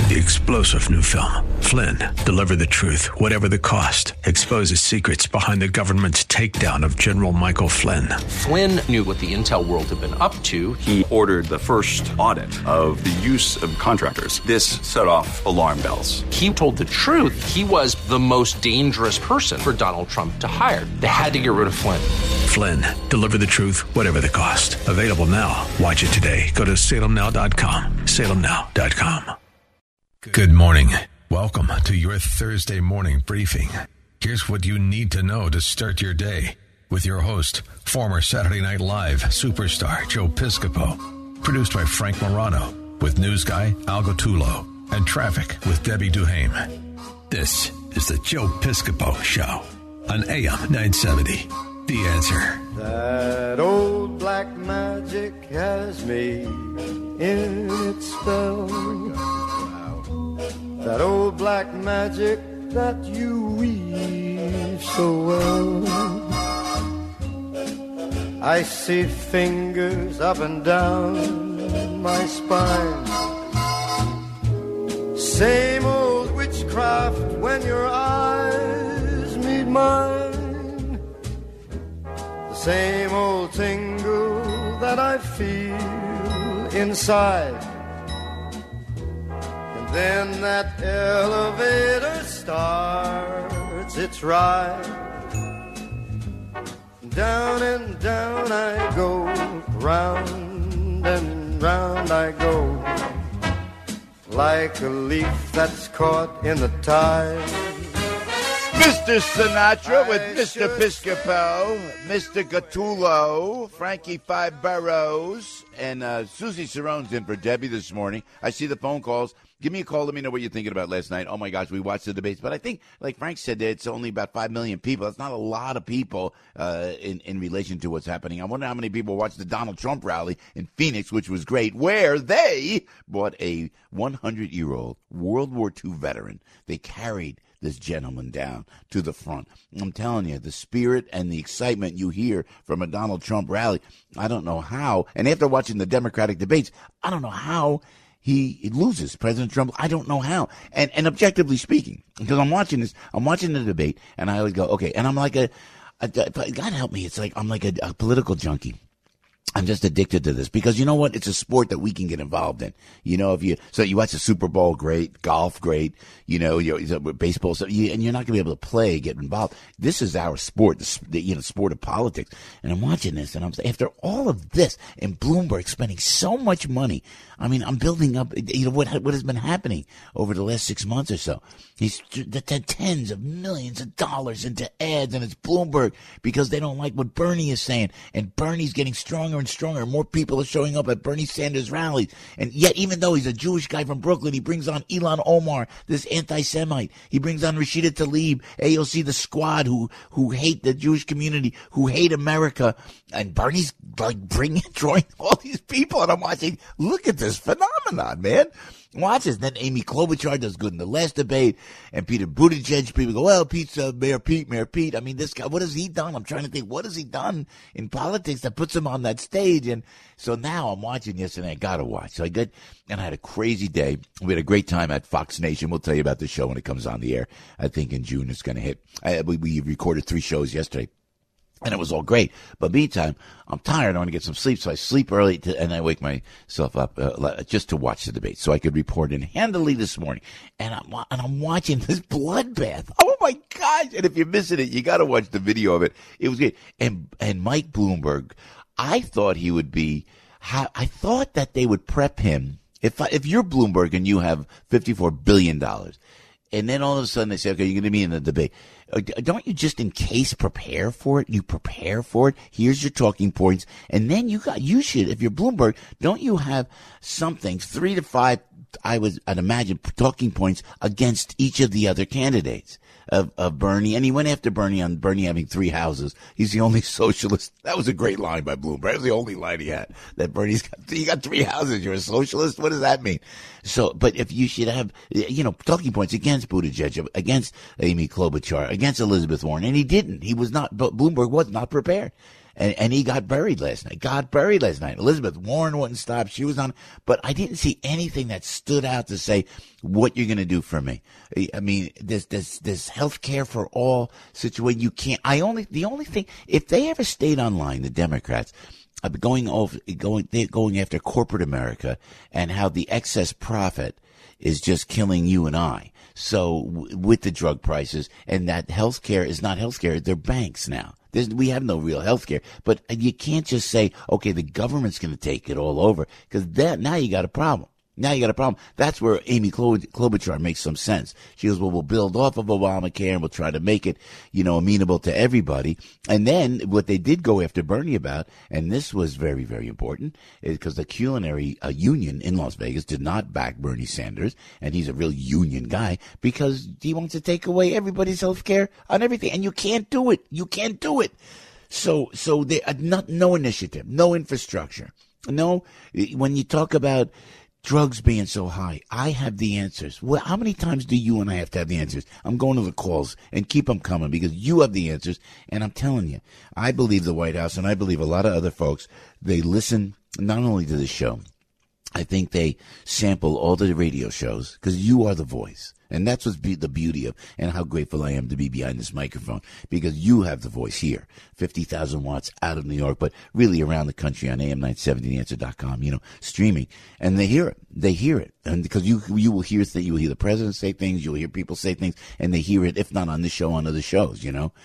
the explosive new film, Flynn, deliver the truth, whatever the cost, exposes secrets behind the government's takedown of General Michael Flynn. Flynn knew what the intel world had been up to. He ordered the first audit of the use of contractors. This set off alarm bells. He told the truth. He was the most dangerous person for Donald Trump to hire. They had to get rid of Flynn. Flynn, deliver the truth, whatever the cost. Available now. Watch it today. Go to salemnow.com. salemnow.com. Good morning. Welcome to your Thursday morning briefing. Here's what you need to know to start your day with your host, former Saturday Night Live superstar Joe Piscopo. Produced by Frank Morano with news guy Al Gottulo and traffic with Debbie Duhame. This is the Joe Piscopo Show on AM 970. The Answer. That old black magic has me in its spell. That old black magic that you weave so well. I see fingers up and down my spine. Same old witchcraft when your eyes meet mine. Same old tingle that I feel inside. And then that elevator starts its ride. Down and down I go, round and round I go, like a leaf that's caught in the tide. Mr. Sinatra with Mr. Piscopo, Mr. Gottulo, Frankie Five Boroughs, and Susie Sarone's in for Debbie this morning. I see the phone calls. Give me a call. Let me know what you're thinking about last night. Oh, my gosh, we watched the debates. But I think, like Frank said, it's only about 5 million people. That's not a lot of people in relation to what's happening. I wonder how many people watched the Donald Trump rally in Phoenix, which was great, where they brought a 100-year-old World War II veteran. They carried this gentleman down to the front. I'm telling you, the spirit and the excitement you hear from a Donald Trump rally, I don't know how. And after watching the Democratic debates, I don't know how he loses. President Trump, I don't know how. And objectively speaking, because I'm watching the debate, and I always go, okay, and I'm like God help me, it's like I'm like a political junkie. I'm just addicted to this because you know what? It's a sport that we can get involved in. You know, you watch the Super Bowl, great, golf, great, baseball, and you're not going to be able to play, get involved. This is our sport, the sport of politics. And I'm watching this, and after all of this, and Bloomberg spending so much money, I mean, I'm building up, what has been happening over the last 6 months or so. He's tens of millions of dollars into ads, and it's Bloomberg because they don't like what Bernie is saying. And Bernie's getting stronger and stronger. More people are showing up at Bernie Sanders rallies. And yet, even though he's a Jewish guy from Brooklyn, he brings on Ilhan Omar, this anti-Semite. He brings on Rashida Tlaib, AOC, the squad, who hate the Jewish community, who hate America. And Bernie's like drawing all these people. And I'm watching, look at this phenomenon, man. Watch this. Then Amy Klobuchar does good in the last debate, and Peter Buttigieg. People go, well, Pete's Mayor Pete. I mean, this guy, what has he done? I'm trying to think, what has he done in politics that puts him on that stage? And so now I'm watching this, and I got to watch. So I had a crazy day. We had a great time at Fox Nation. We'll tell you about the show when it comes on the air. I think in June it's going to hit. We recorded 3 shows yesterday. And it was all great. But meantime, I'm tired. I want to get some sleep. So I sleep early and I wake myself up just to watch the debate so I could report in handily this morning. And I'm watching this bloodbath. Oh, my gosh. And if you're missing it, you got to watch the video of it. It was great. And Mike Bloomberg, I thought he would be I thought that they would prep him. If you're Bloomberg and you have $54 billion, and then all of a sudden they say, okay, you're going to be in the debate. Don't you just in case prepare for it? You prepare for it. Here's your talking points. And then you should, if you're Bloomberg, don't you have something, 3 to 5, I'd imagine, talking points against each of the other candidates of Bernie. And he went after Bernie on Bernie having 3 houses. He's the only socialist. That was a great line by Bloomberg. That was the only line he had. That Bernie's you got 3 houses. You're a socialist? What does that mean? So, but if you should have, talking points against Buttigieg, against Amy Klobuchar, against Elizabeth Warren, and he didn't. He was not, but Bloomberg was not prepared. And he got buried last night. Elizabeth Warren wouldn't stop. She was on. But I didn't see anything that stood out to say what you're going to do for me. I mean, this health care for all situation. You can't. The only thing, if they ever stayed online, the Democrats, going after corporate America and how the excess profit is just killing you and I. So with the drug prices, and that healthcare is not healthcare, they're banks now. We have no real healthcare, but you can't just say, okay, the government's going to take it all over, because now you got a problem. That's where Amy Klobuchar makes some sense. She goes, well, we'll build off of Obamacare and we'll try to make it, amenable to everybody. And then what they did go after Bernie about, and this was very, very important, is because the culinary union in Las Vegas did not back Bernie Sanders, and he's a real union guy, because he wants to take away everybody's health care on everything. And you can't do it. So there no initiative, no infrastructure. No, when you talk about drugs being so high, I have the answers. Well, how many times do you and I have to have the answers? I'm going to the calls, and keep them coming, because you have the answers. And I'm telling you, I believe the White House, and I believe a lot of other folks, they listen not only to the show, I think they sample all the radio shows, because you are the voice. And that's what's the beauty of, and how grateful I am to be behind this microphone, because you have the voice here, 50,000 watts out of New York, but really around the country on AM970theanswer.com, streaming. And they hear it. And because you will hear you will hear the president say things, you'll hear people say things, and they hear it, if not on this show, on other shows,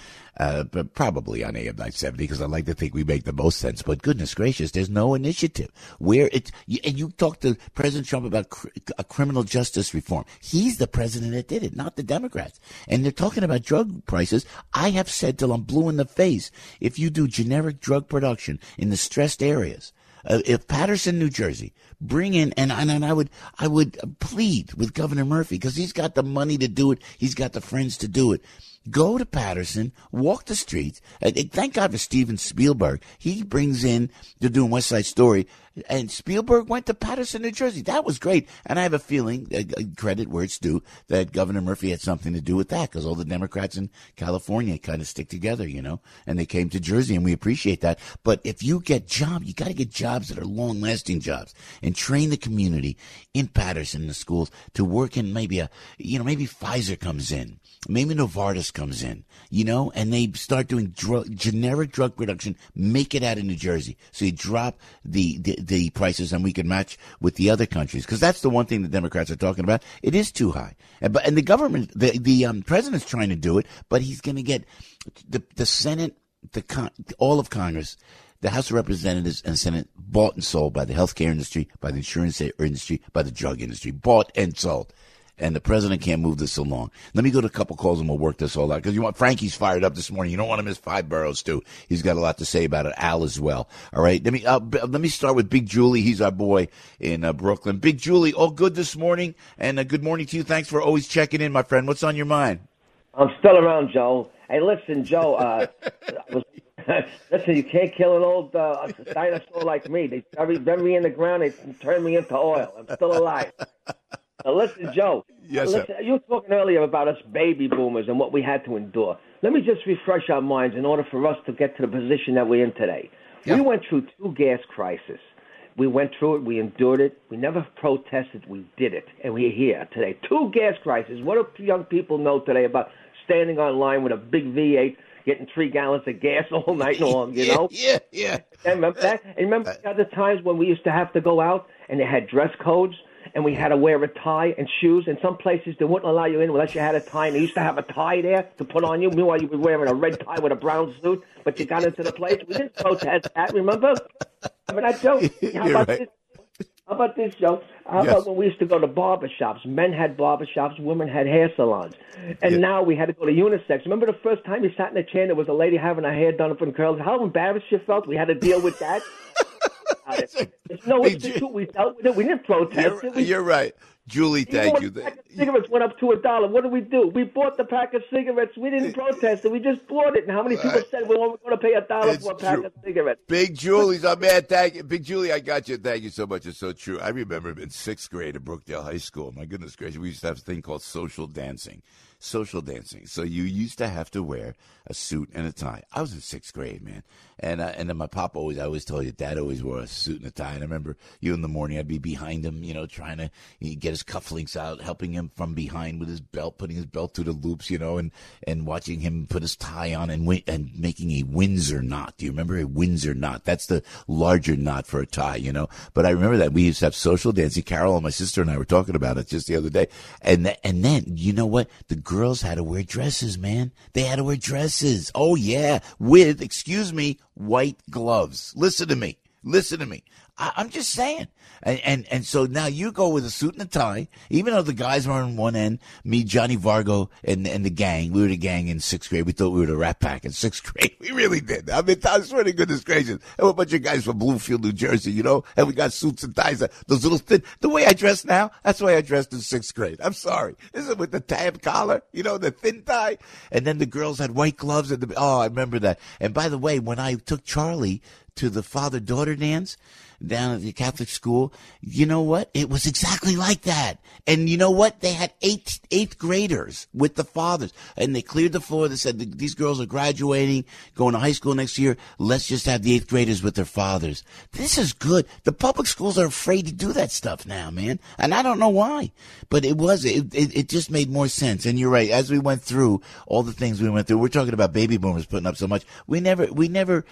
but probably on AM 970, because I like to think we make the most sense. But goodness gracious, there's no initiative and you talk to President Trump about a criminal justice reform. He's the president that did it, not the Democrats. And they're talking about drug prices. I have said till I'm blue in the face, if you do generic drug production in the stressed areas, if Paterson, New Jersey, bring in, and I would plead with Governor Murphy, because he's got the money to do it, he's got the friends to do it. Go to Paterson, walk the streets. Thank God for Steven Spielberg. He brings in, they're doing West Side Story, and Spielberg went to Paterson, New Jersey. That was great. And I have a feeling, credit where it's due, that Governor Murphy had something to do with that, because all the Democrats in California kind of stick together, and they came to Jersey, and we appreciate that. But if you get jobs, you got to get jobs that are long-lasting jobs, and train the community in Paterson, the schools, to work in maybe maybe Pfizer comes in. Maybe Novartis comes in, and they start doing generic drug production, make it out of New Jersey. So you drop the prices, and we can match with the other countries. Because that's the one thing the Democrats are talking about. It is too high. And the government, the president's trying to do it, but he's going to get the Senate, all of Congress, the House of Representatives and Senate bought and sold by the healthcare industry, by the insurance industry, by the drug industry. Bought and sold. And the president can't move this along. Let me go to a couple calls and we'll work this all out. Because Frankie's fired up this morning. You don't want to miss Five Boroughs too. He's got a lot to say about it. Al as well. All right. Let me start with Big Julie. He's our boy in Brooklyn. Big Julie, all good this morning. And good morning to you. Thanks for always checking in, my friend. What's on your mind? I'm still around, Joe. Hey, listen, Joe. Listen, you can't kill an old dinosaur like me. They bury me in the ground. They turn me into oil. I'm still alive. Now, listen, Joe. Yes, sir. You were talking earlier about us baby boomers and what we had to endure. Let me just refresh our minds in order for us to get to the position that we're in today. Yeah. We went through 2 gas crises. We went through it. We endured it. We never protested. We did it. And we're here today. 2 gas crises. What do young people know today about standing on line with a big V8, getting 3 gallons of gas all night long, Yeah. And remember that? And remember the other times when we used to have to go out and they had dress codes? And we had to wear a tie and shoes. In some places, they wouldn't allow you in unless you had a tie. And they used to have a tie there to put on you. Meanwhile, you were wearing a red tie with a brown suit. But you got into the place. We didn't protest that, remember? Remember that, Joe? How about this, Joe? How about when we used to go to barbershops? Men had barbershops. Women had hair salons. And now we had to go to unisex. Remember the first time you sat in a chair and there was a lady having her hair done up in curls? How embarrassed you felt? We had to deal with that. It's no institute. We dealt with it. We didn't protest it. You're right. Julie, thank you. The pack of cigarettes went up to $1. What did we do? We bought the pack of cigarettes. We didn't protest it. We just bought it. And how many people said we're going to pay $1 for a pack of cigarettes? Big Julie's our man. Thank you. Big Julie, I got you. Thank you so much. It's so true. I remember in 6th grade at Brookdale High School. My goodness gracious, we used to have a thing called social dancing. Social dancing. So you used to have to wear a suit and a tie. I was in 6th grade, man. And then my pop I always told you, Dad always wore a suit and a tie. And I remember in the morning, I'd be behind him, trying to get his cufflinks out, helping him from behind with his belt, putting his belt through the loops, and watching him put his tie on and making a Windsor knot. Do you remember a Windsor knot? That's the larger knot for a tie, But I remember that we used to have social dancing. Carol and my sister and I were talking about it just the other day. And then, you know what? The girls had to wear dresses, man. They had to wear dresses. Oh, yeah. With, white gloves. Listen to me. I'm just saying. And so now you go with a suit and a tie, even though the guys were on one end, me, Johnny Vargo, and the gang. We were the gang in 6th grade. We thought we were the Rat Pack in 6th grade. We really did. I mean, I swear to goodness gracious. And a bunch of guys from Bluefield, New Jersey, and we got suits and ties. Those little thin, the way I dress now, that's the way I dressed in 6th grade. I'm sorry. This is with the tab collar, the thin tie. And then the girls had white gloves. I remember that. And by the way, when I took Charlie to the father-daughter dance down at the Catholic school, you know what? It was exactly like that. And you know what? They had eighth graders with the fathers, and they cleared the floor. They said, these girls are graduating, going to high school next year. Let's just have the 8th graders with their fathers. This is good. The public schools are afraid to do that stuff now, man. And I don't know why, but it just made more sense. And you're right. As we went through all the things we went through, we're talking about baby boomers putting up so much. We never,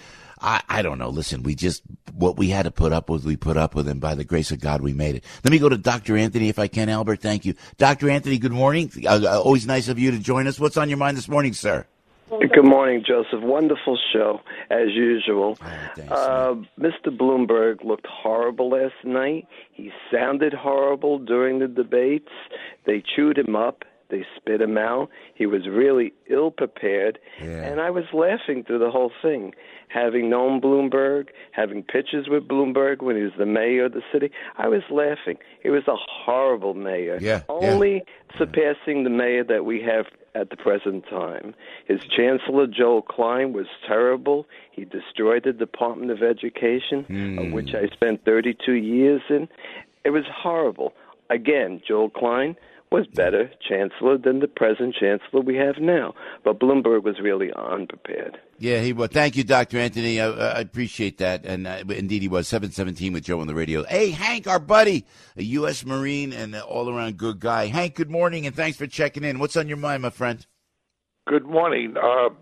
I don't know. Listen, what we had to put up with, we put up with, and by the grace of God, we made it. Let me go to Dr. Anthony, if I can, Albert. Thank you. Dr. Anthony, good morning. Always nice of you to join us. What's on your mind this morning, sir? Good morning, Joseph. Wonderful show, as usual. Thanks, Mr. Bloomberg looked horrible last night. He sounded horrible during the debates. They chewed him up. They spit him out. He was really ill-prepared, and I was laughing through the whole thing. Having known Bloomberg, having pictures with Bloomberg when he was the mayor of the city, I was laughing. He was a horrible mayor, only surpassing the mayor that we have at the present time. His chancellor, Joel Klein, was terrible. He destroyed the Department of Education, of which I spent 32 years in. It was horrible. Again, Joel Klein was better chancellor than the present chancellor we have now. But Bloomberg was really unprepared. Yeah, he was. Thank you, Dr. Anthony. I appreciate that. And indeed, he was. 717 with Joe on the radio. Hey, Hank, our buddy, a U.S. Marine and an all-around good guy. Hank, good morning, and thanks for checking in. What's on your mind, my friend? Good morning.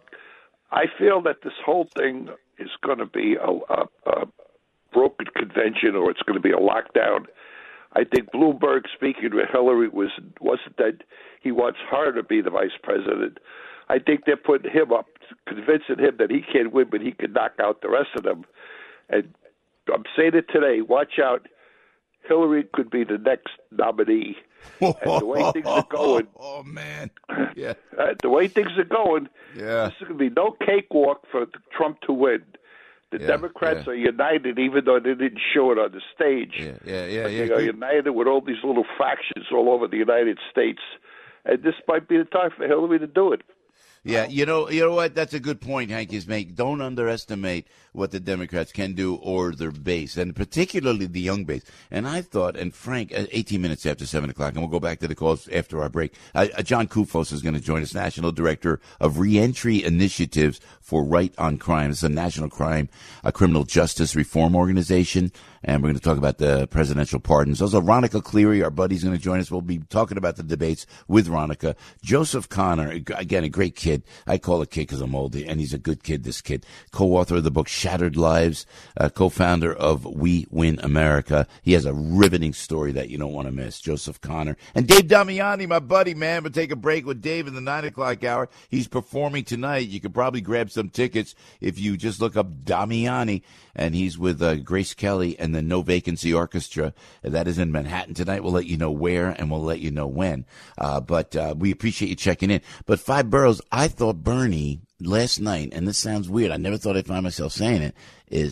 I feel that this whole thing is going to be a broken convention, or it's going to be a lockdown. I think Bloomberg speaking with Hillary wasn't that he wants her to be the vice president. I think they're putting him up, convincing him that he can't win, but he can knock out the rest of them. And I'm saying it today, watch out. Hillary could be the next nominee. And the way things are going. Oh, man. Yeah. The way things are going, this is going to be no cakewalk for Trump to win. The Democrats are united, even though they didn't show it on the stage. They are united with all these little factions all over the United States. And this might be the time for Hillary to do it. Yeah, you know what? That's a good point Hank is making. Don't underestimate what the Democrats can do or their base, and particularly the young base. And I thought, and Frank, 18 minutes after 7 o'clock, and we'll go back to the calls after our break. John Kufos is going to join us, National Director of Reentry Initiatives for Right on Crime. It's a national criminal justice reform organization. And we're going to talk about the presidential pardons. Also, Ronica Cleary, our buddy's going to join us. We'll be talking about the debates with Ronica. Joseph Connor, again, a great kid. I call a kid because I'm old, and he's a good kid, this kid. Co-author of the book Shattered Lives, co-founder of We Win America. He has a riveting story that you don't want to miss. Joseph Connor. And Dave Damiani, my buddy, man. We'll take a break with Dave in the 9 o'clock hour. He's performing tonight. You could probably grab some tickets if you just look up Damiani. And he's with Grace Kelly and the No Vacancy Orchestra. That is in Manhattan tonight. We'll let you know where, and we'll let you know when. But we appreciate you checking in. But Five Boroughs, I thought Bernie last night, and this sounds weird, I never thought I'd find myself saying it, is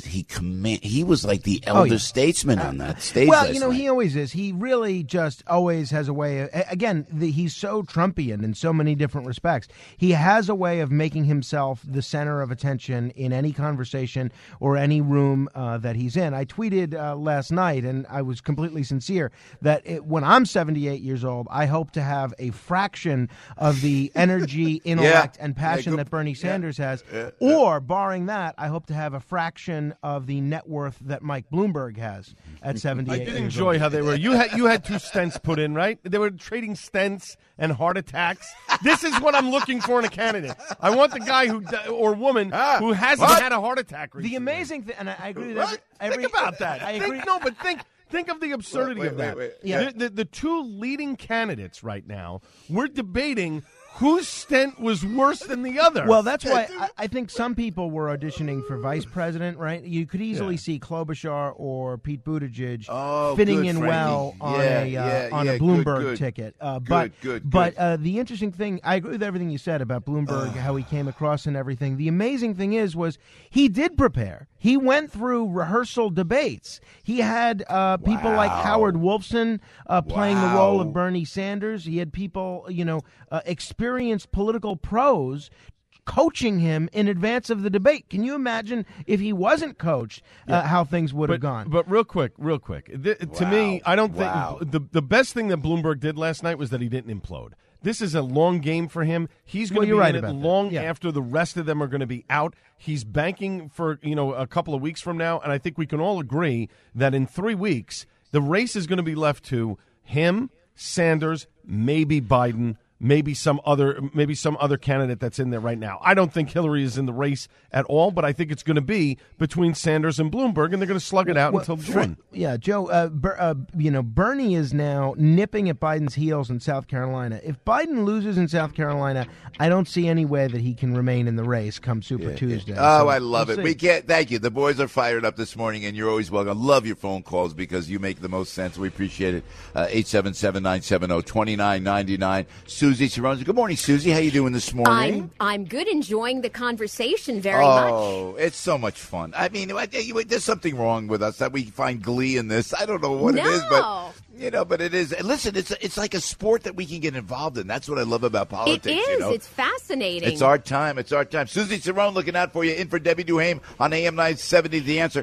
he was like the elder statesman on that stage. Well, last night. he always is. He really just always has a way of, again, he's so Trumpian in so many different respects. He has a way of making himself the center of attention in any conversation or any room that he's in. I tweeted last night, and I was completely sincere, that when I'm 78 years old, I hope to have a fraction of the energy, intellect, and passion that Bernie Sanders has. Or, barring that, I hope to have a fraction of the net worth that Mike Bloomberg has at 78 I years did old. enjoy how they were. You had 2 stents put in, right? They were trading stents and heart attacks. This is what I'm looking for in a candidate. I want the guy or woman who hasn't had a heart attack recently. The amazing thing, and I agree with think about that. I agree. Think of the absurdity of that. Yeah. The 2 leading candidates right now, we're debating whose stent was worse than the other. Well, that's why I think some people were auditioning for vice president, right? You could easily see Klobuchar or Pete Buttigieg fitting in Frankie. well on a Bloomberg ticket. But the interesting thing, I agree with everything you said about Bloomberg, how he came across and everything. The amazing thing was he did prepare. He went through rehearsal debates. He had people like Howard Wolfson playing the role of Bernie Sanders. He had people, experienced political pros coaching him in advance of the debate. Can you imagine if he wasn't coached, how things would have gone? But real quick, to me, I don't think the best thing that Bloomberg did last night was that he didn't implode. This is a long game for him. He's going to be in it long after the rest of them are going to be out. He's banking for a couple of weeks from now, and I think we can all agree that in 3 weeks, the race is going to be left to him, Sanders, maybe Biden, maybe some other candidate that's in there right now. I don't think Hillary is in the race at all, but I think it's going to be between Sanders and Bloomberg, and they're going to slug it out until June. Yeah, Joe. Bernie is now nipping at Biden's heels in South Carolina. If Biden loses in South Carolina, I don't see any way that he can remain in the race come Super Tuesday. Oh, I love it. We can't. Thank you. The boys are fired up this morning, and you're always welcome. Love your phone calls because you make the most sense. We appreciate it. 877-970-2999. Susie Cerrone. Good morning, Susie. How you doing this morning? I'm good, enjoying the conversation very much. Oh, it's so much fun. I mean, there's something wrong with us that we find glee in this. I don't know what it is, but but it is. Listen, it's like a sport that we can get involved in. That's what I love about politics. It is. It's fascinating. It's our time. Susie Cerrone looking out for you. In for Debbie Duhame on AM 970. The Answer.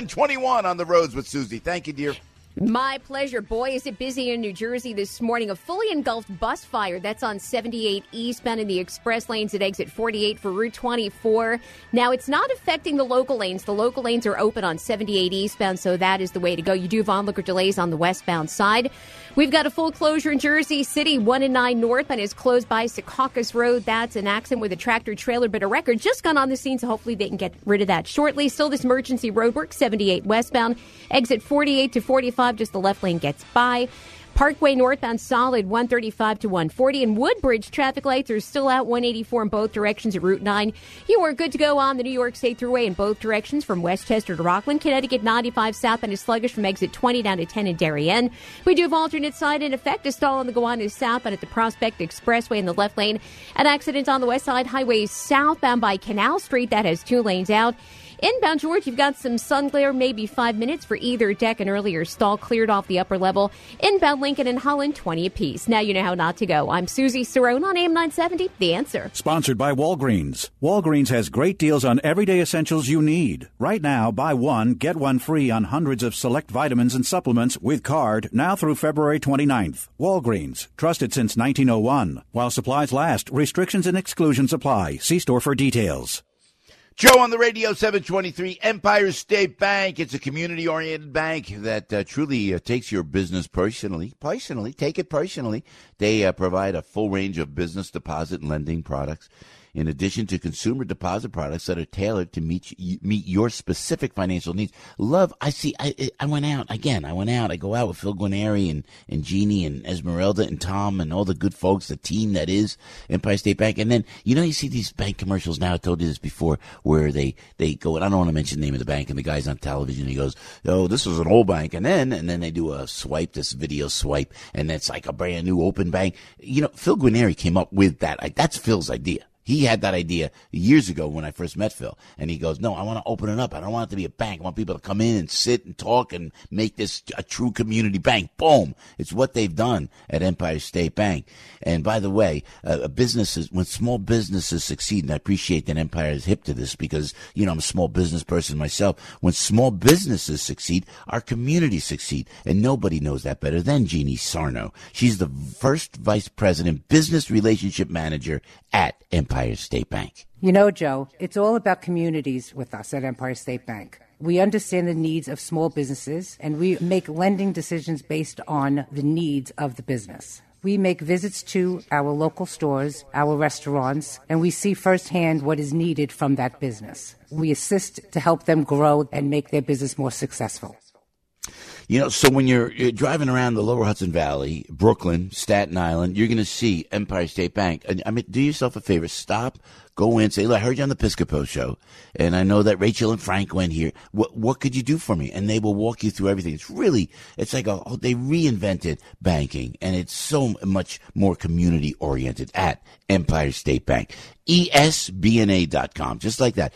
721 on the roads with Susie. Thank you, dear. My pleasure. Boy, is it busy in New Jersey this morning. A fully engulfed bus fire. That's on 78 eastbound in the express lanes at exit 48 for Route 24. Now, it's not affecting the local lanes. The local lanes are open on 78 eastbound, so that is the way to go. You do have onlooker delays on the westbound side. We've got a full closure in Jersey City. 1 and 9 northbound is closed by Secaucus Road. That's an accident with a tractor trailer, but a wrecker just gone on the scene, so hopefully they can get rid of that shortly. Still this emergency roadwork, 78 westbound, exit 48 to 45. Just the left lane gets by. Parkway northbound solid 135 to 140. And Woodbridge traffic lights are still out 184 in both directions at Route 9. You are good to go on the New York State Thruway in both directions from Westchester to Rockland. Connecticut 95 southbound is sluggish from exit 20 down to 10 in Darien. We do have alternate side in effect. A stall on the Gowanus southbound at the Prospect Expressway in the left lane. An accident on the west side highway southbound by Canal Street. That has 2 lanes out. Inbound, George, you've got some sun glare, maybe 5 minutes for either deck. An earlier stall cleared off the upper level. Inbound, Lincoln and Holland, 20 apiece. Now you know how not to go. I'm Susie Cerrone on AM 970, The Answer. Sponsored by Walgreens. Walgreens has great deals on everyday essentials you need. Right now, buy one, get one free on hundreds of select vitamins and supplements with card now through February 29th. Walgreens, trusted since 1901. While supplies last, restrictions and exclusions apply. See store for details. Joe on the radio, 723, Empire State Bank. It's a community-oriented bank that truly takes your business personally. Take it personally. They provide a full range of business deposit and lending products, in addition to consumer deposit products that are tailored to meet your specific financial needs. I went out. I go out with Phil Guarneri and Jeannie and Esmeralda and Tom and all the good folks, the team that is Empire State Bank. And then, you see these bank commercials now, I told you this before, where they go, and I don't want to mention the name of the bank, and the guy's on television, he goes, oh, this was an old bank. And then they do a swipe, this video swipe, and it's like a brand new open bank. Phil Guarneri came up with that. That's Phil's idea. He had that idea years ago when I first met Phil. And he goes, no, I want to open it up. I don't want it to be a bank. I want people to come in and sit and talk and make this a true community bank. Boom. It's what they've done at Empire State Bank. And by the way, when small businesses succeed, and I appreciate that Empire is hip to this because, I'm a small business person myself. When small businesses succeed, our communities succeed. And nobody knows that better than Jeannie Sarno. She's the first vice president, business relationship manager at Empire State Bank. Joe, it's all about communities with us at Empire State Bank. We understand the needs of small businesses, and we make lending decisions based on the needs of the business. We make visits to our local stores, our restaurants, and we see firsthand what is needed from that business. We assist to help them grow and make their business more successful. So when you're driving around the lower Hudson Valley, Brooklyn, Staten Island, you're going to see Empire State Bank. I mean, do yourself a favor. Stop, go in, say, look, I heard you on the Piscopo show, and I know that Rachel and Frank went here. What could you do for me? And they will walk you through everything. It's like they reinvented banking, and it's so much more community-oriented at Empire State Bank. ESBNA.com, just like that.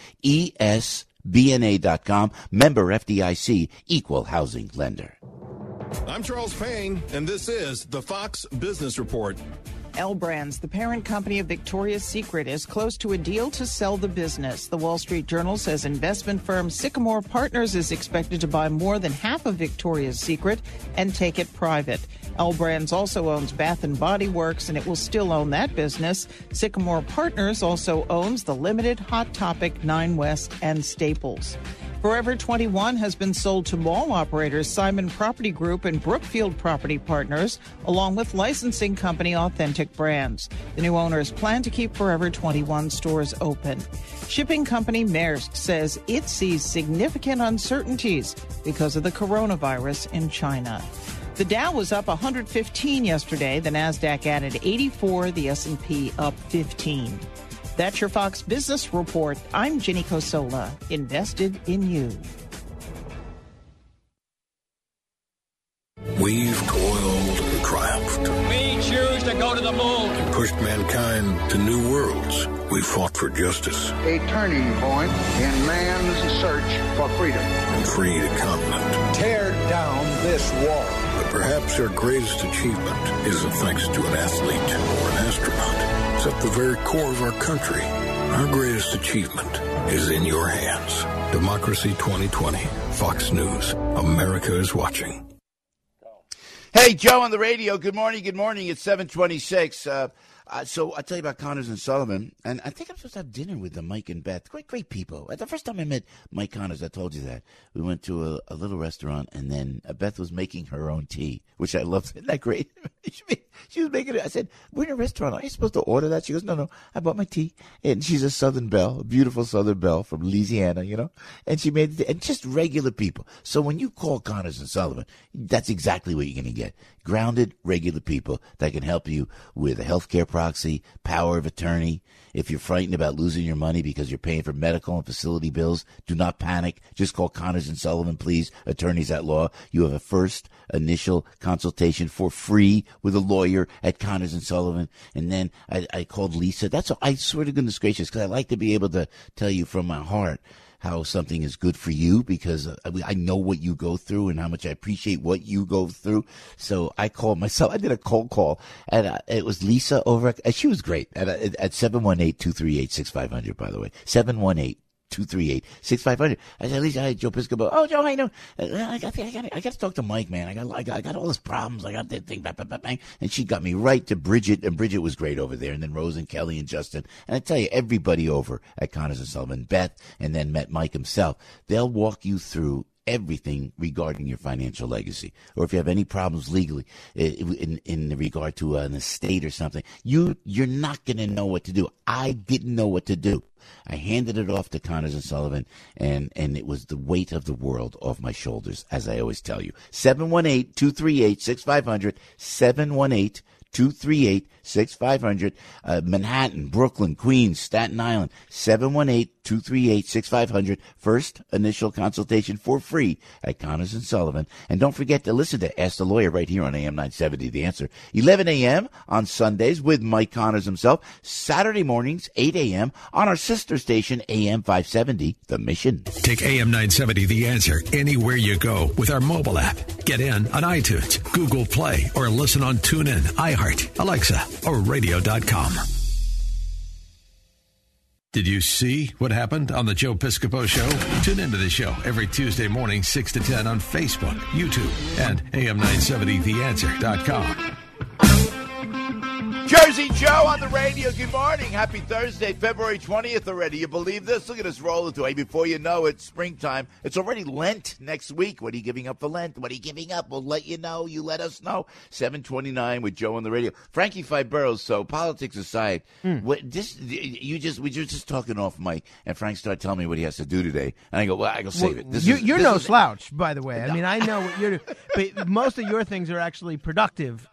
ESBNA.com, member FDIC, equal housing lender. I'm Charles Payne, and this is the Fox Business Report. L Brands, the parent company of Victoria's Secret, is close to a deal to sell the business. The Wall Street Journal says investment firm Sycamore Partners is expected to buy more than half of Victoria's Secret and take it private. L Brands also owns Bath & Body Works, and it will still own that business. Sycamore Partners also owns the limited Hot Topic, Nine West, and Staples. Forever 21 has been sold to mall operators Simon Property Group and Brookfield Property Partners, along with licensing company Authentic Brands. The new owners plan to keep Forever 21 stores open. Shipping company Maersk says it sees significant uncertainties because of the coronavirus in China. The Dow was up 115 yesterday. The Nasdaq added 84, the S&P up 15. That's your Fox Business Report. I'm Ginny Cosola, invested in you. We've toiled and triumphed. We choose to go to the moon. And pushed mankind to new worlds. We fought for justice. A turning point in man's search for freedom. And freed a continent. Tear down this wall. But perhaps our greatest achievement isn't thanks to an athlete or an astronaut. It's at the very core of our country. Our greatest achievement is in your hands. Democracy 2020. Fox News. America is watching. Hey, Joe on the radio. Good morning. Good morning. It's 7:26. So I'll tell you about Connors and Sullivan, and I think I'm supposed to have dinner with them, Mike and Beth. Great people. The first time I met Mike Connors, I told you that. We went to a little restaurant, and then Beth was making her own tea, which I loved. Isn't that great? She was making it. I said, we're in a restaurant. Are you supposed to order that? She goes, no, I bought my tea. And she's a Southern Belle, a beautiful Southern Belle from Louisiana, and she made it, and just regular people. So when you call Connors and Sullivan, that's exactly what you're going to get. Grounded, regular people that can help you with a healthcare proxy, power of attorney. If you're frightened about losing your money because you're paying for medical and facility bills, do not panic. Just call Connors and Sullivan, please. Attorneys at law. You have a first initial consultation for free with a lawyer at Connors and Sullivan. And then I called Lisa. That's all. I swear to goodness gracious, because I like to be able to tell you from my heart how something is good for you, because I know what you go through and how much I appreciate what you go through. So I called myself. I did a cold call, and it was Lisa over at, she was great at 718-238-6500, by the way. 718-238-6500. I said, Lisa, hi, Joe Piscopo. Oh, Joe, I know. I got to talk to Mike, man. I got all these problems. I got that thing, bang, bang, bang. And she got me right to Bridget, and Bridget was great over there. And then Rose and Kelly and Justin. And I tell you, everybody over at Connors and Sullivan, Beth, and then met Mike himself. They'll walk you through everything regarding your financial legacy, or if you have any problems legally in regard to an estate or something, you're not going to know what to do. I didn't know what to do. I handed it off to Connors and Sullivan, and it was the weight of the world off my shoulders, as I always tell you. 718-238-6500, 718-238-6500, Manhattan, Brooklyn, Queens, Staten Island, 718 238-6500. First initial consultation for free at Connors and Sullivan. And don't forget to listen to Ask the Lawyer right here on AM 970, The Answer. 11 a.m. on Sundays with Mike Connors himself. Saturday mornings, 8 a.m. on our sister station, AM 570, The Mission. Take AM 970, The Answer, anywhere you go with our mobile app. Get in on iTunes, Google Play, or listen on TuneIn, iHeart, Alexa, or radio.com. Did you see what happened on the Joe Piscopo Show? Tune into the show every Tuesday morning, 6 to 10 on Facebook, YouTube, and AM970theanswer.com. Jersey Joe on the radio. Good morning. Happy Thursday, February 20th already. You believe this? Look at us rolling through. Hey, before you know it, springtime. It's already Lent next week. What are you giving up for Lent? What are you giving up? We'll let you know. You let us know. 7:29 with Joe on the radio. Frankie Five Boroughs. So politics aside, we were just talking off mic, and Frank started telling me what he has to do today, and I go, save it. You're no slouch, by the way. I mean, I know what you're doing, but most of your things are actually productive.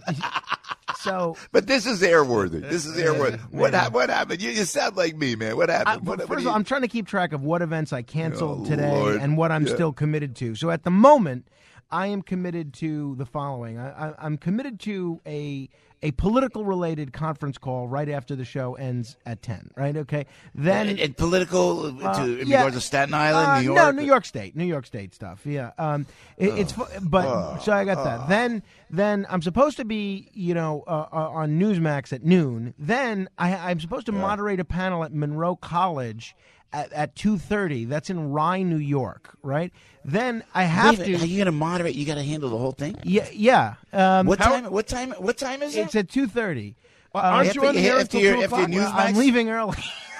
But this is airworthy. This is airworthy. What happened? You sound like me, man. What happened? First of all, I'm trying to keep track of what events I canceled today and what I'm still committed to. So at the moment, I am committed to the following. I'm committed to a political-related conference call right after the show ends at 10, right? Okay. Then and political in regards to Staten Island, New York? No, New York State stuff. Yeah. So I got that. Then I'm supposed to be, on Newsmax at noon. Then I'm supposed to moderate a panel at Monroe College at 2:30. That's in Rye, New York, right? Then I have to. Are you going to moderate? You got to handle the whole thing. Yeah. What time is it? It's at 2:30. Aren't you on the air until 2 o'clock? I'm leaving early.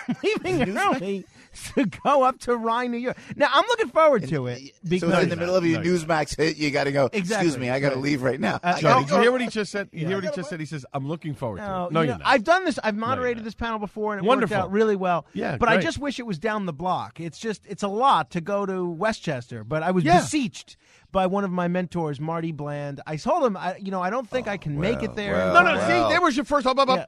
To go up to Rye, New York. Now, I'm looking forward to it. Because so in the middle of your Newsmax hit, you got to go, excuse me, I got to leave right now. Joe, did you hear what he just said? You hear what he just said? He says, I'm looking forward to it. No, you're not. I've done this. I've moderated this panel before, and it worked out really well. Yeah, but I just wish it was down the block. It's a lot to go to Westchester, but I was beseeched by one of my mentors, Marty Bland. I told him, I don't think I can make it there. See, there was your first.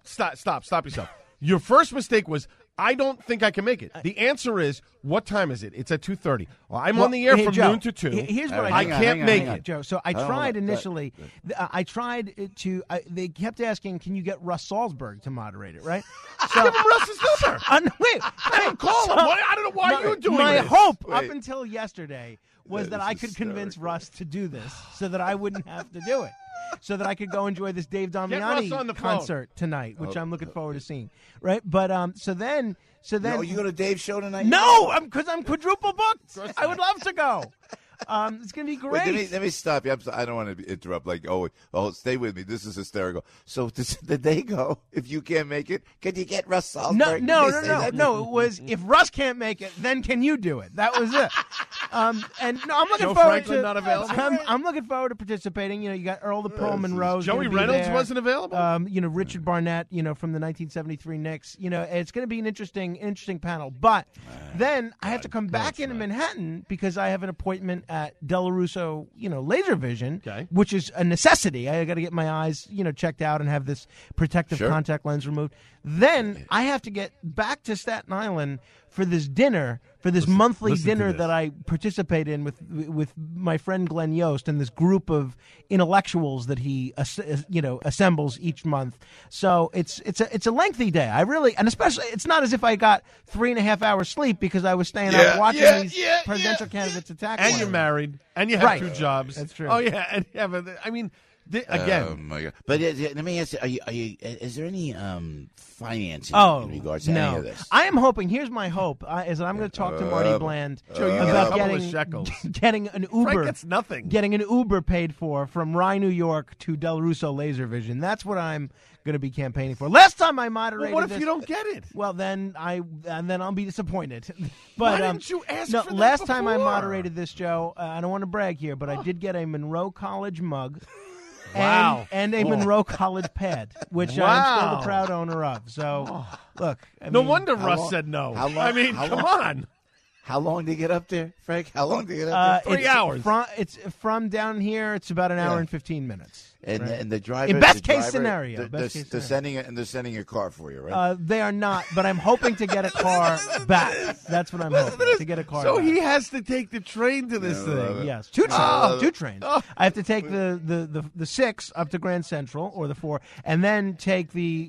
Stop yourself. Your first mistake was, I don't think I can make it. The answer is, what time is it? It's at 2:30. Well, I'm on the air from noon to 2. Here's what I can't make it, Joe. So I tried initially. I tried to. They kept asking, "Can you get Russ Salzberg to moderate it?" Right? So, give him Russ's number. Wait, call him. I don't know why you're doing my this. My hope up until yesterday was that I could convince Russ to do this, so that I wouldn't have to do it. So that I could go enjoy this Dave Damiani concert tonight, which I'm looking forward to seeing. Right, but so then. Are you going to Dave's show tonight? No, because I'm quadruple booked. I would love to go. It's going to be great. Wait, let me stop you. I don't want to interrupt. Stay with me. This is hysterical. So did they go? If you can't make it, can you get Russ Salzberg? No. It was if Russ can't make it, then can you do it? That was it. I'm looking Joe forward Franklin to. Not available. I'm looking forward to participating. You got Earl the Pearl Monroe. Joey Reynolds wasn't available. Richard Barnett. From the 1973 Knicks. It's going to be an interesting panel. But then I have to come back into Manhattan because I have an appointment at Della Russo, laser vision, which is a necessity. I got to get my eyes, checked out and have this protective contact lens removed. Then I have to get back to Staten Island for this dinner, monthly dinner that I participate in with my friend Glenn Yost and this group of intellectuals that he assembles each month. So it's a lengthy day. And especially it's not as if I got 3.5 hours sleep because I was staying up watching these presidential candidates attack. And you're married, and you have 2 jobs. That's true. Oh yeah, and you have again. Oh my God! But let me ask you: is there any financing in regards to any of this? I am hoping. Here's my hope: is that I'm going to talk to Marty Bland about getting an Uber. Frank gets nothing. Getting an Uber paid for from Rye, New York to Del Russo Laser Vision. That's what I'm going to be campaigning for. Last time I moderated. Well, what if you don't get it? Well, then I'll be disappointed. But why didn't you ask for that last time I moderated this, Joe, I don't want to brag here, but I did get a Monroe College mug. Wow. And a Monroe College pad, which I'm still the proud owner of. So, look. No wonder Russ said no. Come on. How long to get up there, Frank? How long to get up there? 3 hours. It's from down here, it's about an hour and 15 minutes. And the driver, in best case scenario, they're sending a car for you, right? They are not, but I'm hoping to get a car back. That's what I'm hoping, to get a car So back. he has to take the train to this thing. Yes, two trains. I have to take the 6 up to Grand Central, or the 4, and then take the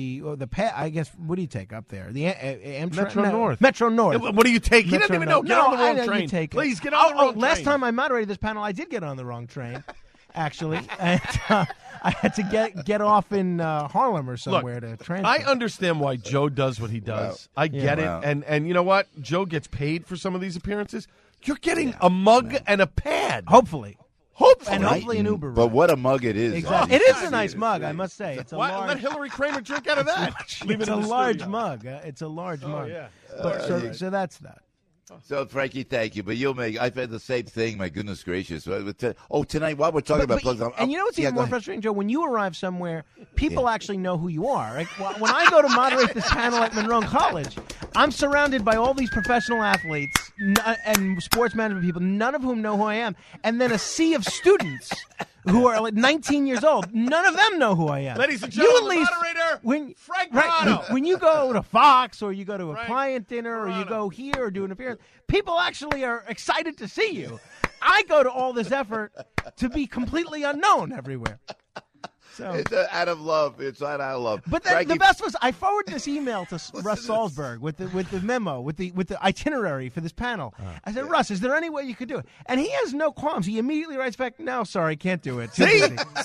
I guess, what do you take up there? The Metro North. Metro North. What do you take? He doesn't even know. Get on the wrong I know train. you take Please get on the wrong train. Last time I moderated this panel, I did get on the wrong train. Actually, and I had to get off in Harlem or somewhere to transfer. I understand why Joe does what he does. I get it, and you know what? Joe gets paid for some of these appearances. You're getting a mug and a pad. Hopefully, and hopefully an Uber ride. But what a mug it is! Exactly, it is a nice mug, I must say. It's a large. Let Hillary Kramer drink out of that. It's a large mug. It's a large mug. Yeah. But, so that's that. So, Frankie, thank you. But I've had the same thing, my goodness gracious. Tonight, while we're talking about plugs. And you know what's even more frustrating, Joe? When you arrive somewhere, people actually know who you are. Right? When I go to moderate this panel at Monroe College, I'm surrounded by all these professional athletes and sports management people, none of whom know who I am. And then a sea of students who are like 19 years old. None of them know who I am. Ladies and gentlemen, the moderator, Frank Morano. When you go to Fox or you go to a client dinner or you go here or do an appearance, people actually are excited to see you. I go to all this effort to be completely unknown everywhere. So. It's out of love. It's out of love. But the best was I forwarded this email to Russ Salzberg with the memo with the itinerary for this panel. I said, Russ, is there any way you could do it? And he has no qualms. He immediately writes back, "No, sorry, can't do it." See.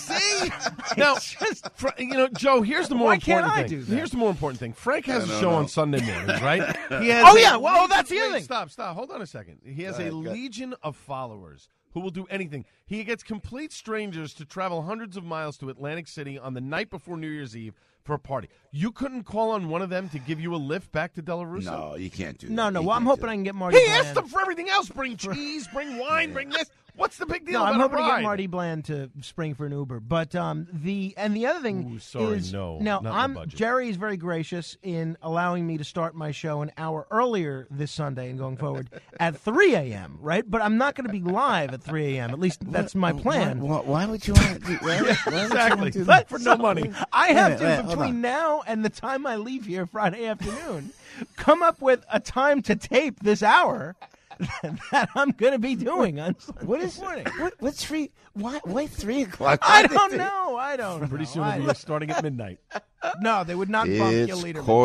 Now, Joe. Here's the more why important can't I thing. do that? Here's the more important thing. Frank has a show on Sunday mornings, right? He has that's the other thing. Stop. Hold on a second. He has a legion of followers who will do anything. He gets complete strangers to travel hundreds of miles to Atlantic City on the night before New Year's Eve for a party. You couldn't call on one of them to give you a lift back to Della Russa? No, you can't do that. No. Well, I'm hoping I can get Marty He Bland. asked them for everything else. Bring cheese, bring wine, bring this. What's the big deal? No, I'm about hoping a to ride? get Marty Bland to spring for an Uber. But the other thing is Jerry's very gracious in allowing me to start my show an hour earlier this Sunday and going forward at 3 a.m., right? But I'm not going to be live at 3 a.m. At least that's my plan. Why would you want to do that? Exactly. For no money. I have to, between now and the time I leave here Friday afternoon, come up with a time to tape this hour that I'm going to be doing on Sunday morning. What's 3? Why 3 o'clock? I don't know. Pretty soon we're starting at midnight. No, they would not bump you later. It's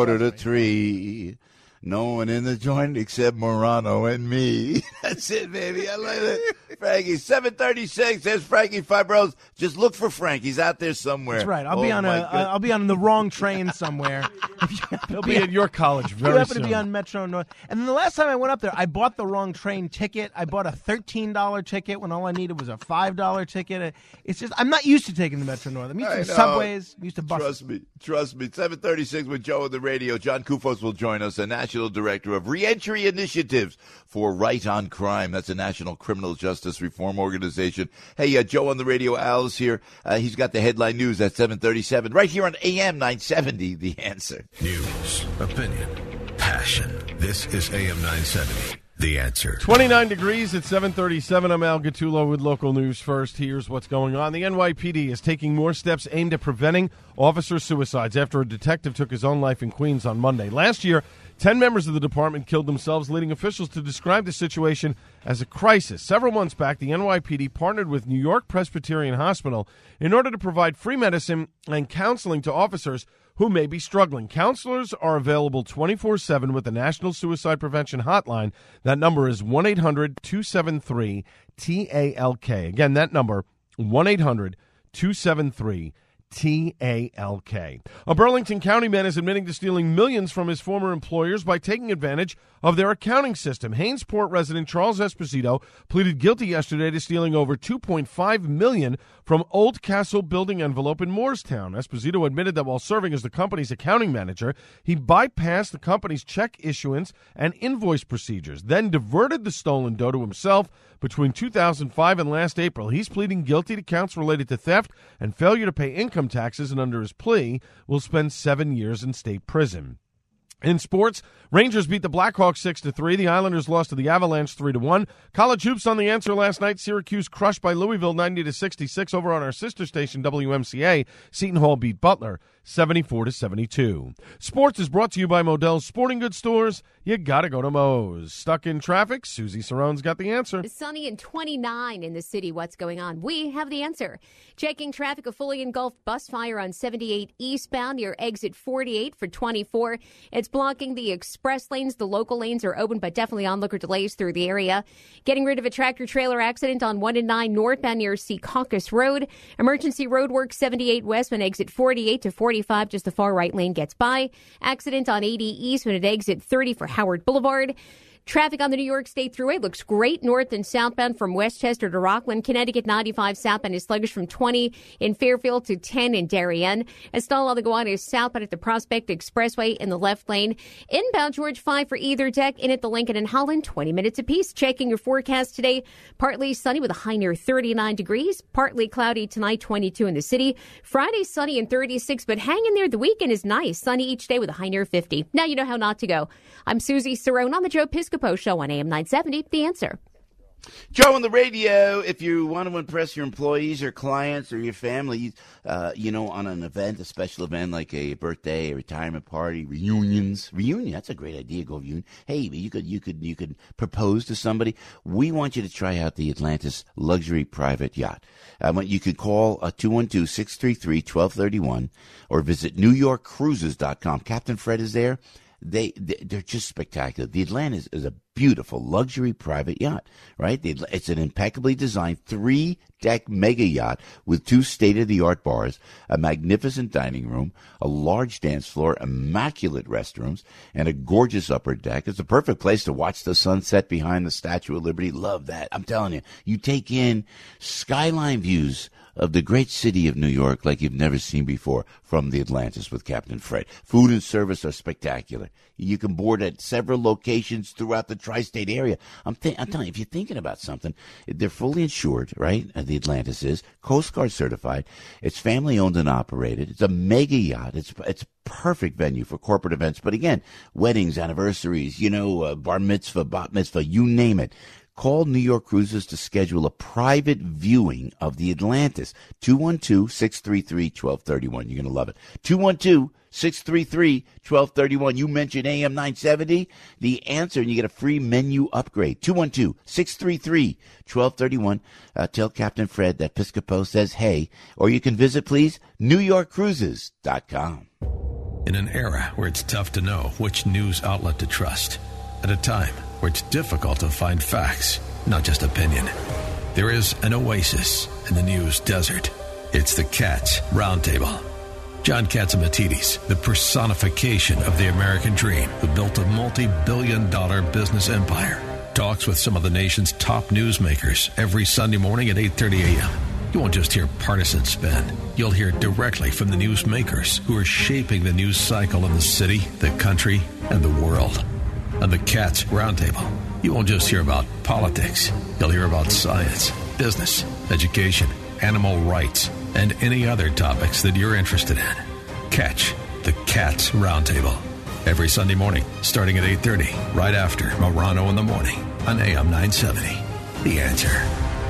2:45. No one in the joint except Morano and me. That's it, baby. I love it. Frankie, 7:36. There's Frankie Fibros. Just look for Frank. He's out there somewhere. That's right. I'll be on the wrong train somewhere. He'll be at your college very soon. You happen to be on Metro North. And then the last time I went up there, I bought the wrong train ticket. I bought a $13 ticket when all I needed was a $5 ticket. It's just I'm not used to taking the Metro North. I'm used to subways. I'm used to buses. Trust me. 7:36 with Joe on the radio. John Kufos will join us, a National Director of Reentry Initiatives for Right on Crime. That's a national criminal justice reform organization. Hey, Joe on the radio. Al's here. He's got the headline news at 7:37 right here on AM 970. The Answer. News, opinion, passion. This is AM 970. The Answer. 29 degrees at 7:37. I'm Al Gattullo with local news first. Here's what's going on. The NYPD is taking more steps aimed at preventing officer suicides after a detective took his own life in Queens on Monday. Last year, 10 members of the department killed themselves, leading officials to describe the situation as a crisis. Several months back, the NYPD partnered with New York Presbyterian Hospital in order to provide free medicine and counseling to officers who may be struggling. Counselors are available 24/7 with the National Suicide Prevention Hotline. That number is 1-800-273-TALK. Again, that number, 1-800-273-TALK. A Burlington County man is admitting to stealing millions from his former employers by taking advantage of their accounting system. Hainesport resident Charles Esposito pleaded guilty yesterday to stealing over $2.5 million from Old Castle building envelope in Moorestown. Esposito admitted that while serving as the company's accounting manager, he bypassed the company's check issuance and invoice procedures, then diverted the stolen dough to himself. Between 2005 and last April, he's pleading guilty to counts related to theft and failure to pay income taxes, and under his plea, will spend 7 years in state prison. In sports, Rangers beat the Blackhawks 6-3. The Islanders lost to the Avalanche 3-1. College hoops on The Answer last night. Syracuse crushed by Louisville 90-66 over on our sister station WMCA. Seton Hall beat Butler 74-72. Sports is brought to you by Modell's Sporting Goods Stores. You gotta go to Moe's. Stuck in traffic? Susie Sarone's got the answer. Sunny and 29 in the city. What's going on? We have the answer. Checking traffic, a fully engulfed bus fire on 78 eastbound near exit 48 for 24. It's blocking the express lanes. The local lanes are open, but definitely onlooker delays through the area. Getting rid of a tractor-trailer accident on 1 and 9 northbound near Secaucus Road. Emergency roadwork 78 westbound exit 48 to 45, just the far right lane gets by. Accident on 80 eastbound at exit 30 for Howard Boulevard. Traffic on the New York State Thruway looks great north and southbound from Westchester to Rockland. Connecticut 95 southbound is sluggish from 20 in Fairfield to 10 in Darien. A stall on the go on is southbound at the Prospect Expressway in the left lane. Inbound George 5 for either deck. In at the Lincoln and Holland, 20 minutes apiece. Checking your forecast today, partly sunny with a high near 39 degrees. Partly cloudy tonight, 22 in the city. Friday sunny and 36, but hang in there. The weekend is nice. Sunny each day with a high near 50. Now you know how not to go. I'm Susie Cerrone on the Joe Piscopo Show on AM 970. The Answer. Joe on the radio. If you want to impress your employees or clients or your family, on an event, a special event like a birthday, a retirement party, reunion, that's a great idea. Go reunion. Hey, you could propose to somebody. We want you to try out the Atlantis luxury private yacht. You could call 212-633-1231 or visit NewYorkCruises.com. Captain Fred is there. They're just spectacular. The Atlantis is a beautiful luxury private yacht, right? It's an impeccably designed 3-deck mega yacht with 2 state-of-the-art bars, a magnificent dining room, a large dance floor, immaculate restrooms, and a gorgeous upper deck. It's a perfect place to watch the sunset behind the Statue of Liberty. Love that. I'm telling you, you take in skyline views of the great city of New York like you've never seen before from the Atlantis with Captain Fred. Food and service are spectacular. You can board at several locations throughout the tri-state area. I'm telling you, if you're thinking about something, they're fully insured, right? The Atlantis is Coast Guard certified. It's family owned and operated. It's a mega yacht. It's perfect venue for corporate events. But again, weddings, anniversaries, bar mitzvah, bat mitzvah, you name it. Call New York Cruises to schedule a private viewing of the Atlantis. 212-633-1231. You're going to love it. 212-633-1231. You mentioned AM 970, the answer, and you get a free menu upgrade. 212-633-1231. Tell Captain Fred that Piscopo says hey, or you can visit, please, NewYorkCruises.com. In an era where it's tough to know which news outlet to trust, at a time where it's difficult to find facts, not just opinion, there is an oasis in the news desert. It's the Katz Roundtable. John Catsimatidis, the personification of the American dream, who built a multi-billion-dollar business empire, talks with some of the nation's top newsmakers every Sunday morning at 8:30 a.m. You won't just hear partisan spin. You'll hear directly from the newsmakers who are shaping the news cycle in the city, the country, and the world. On the Katz Roundtable, you won't just hear about politics. You'll hear about science, business, education, animal rights, and any other topics that you're interested in. Catch the Katz Roundtable every Sunday morning, starting at 8:30, right after Morano in the Morning on AM 970. The Answer.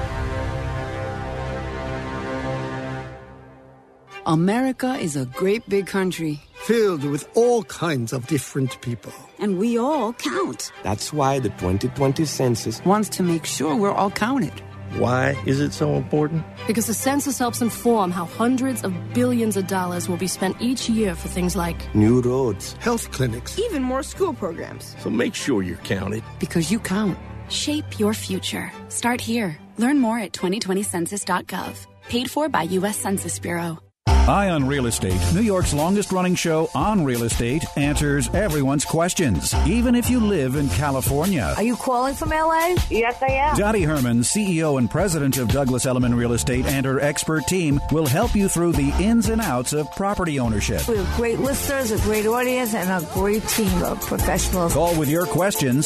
America is a great big country, filled with all kinds of different people. And we all count. That's why the 2020 census wants to make sure we're all counted. Why is it so important? Because the census helps inform how hundreds of billions of dollars will be spent each year for things like new roads, health clinics, even more school programs. So make sure you're counted. Because you count. Shape your future. Start here. Learn more at 2020census.gov. Paid for by U.S. Census Bureau. Eye on Real Estate, New York's longest-running show on real estate, answers everyone's questions, even if you live in California. Are you calling from L.A.? Yes, I am. Dottie Herman, CEO and president of Douglas Elliman Real Estate, and her expert team will help you through the ins and outs of property ownership. We have great listeners, a great audience, and a great team of professionals. Call with your questions,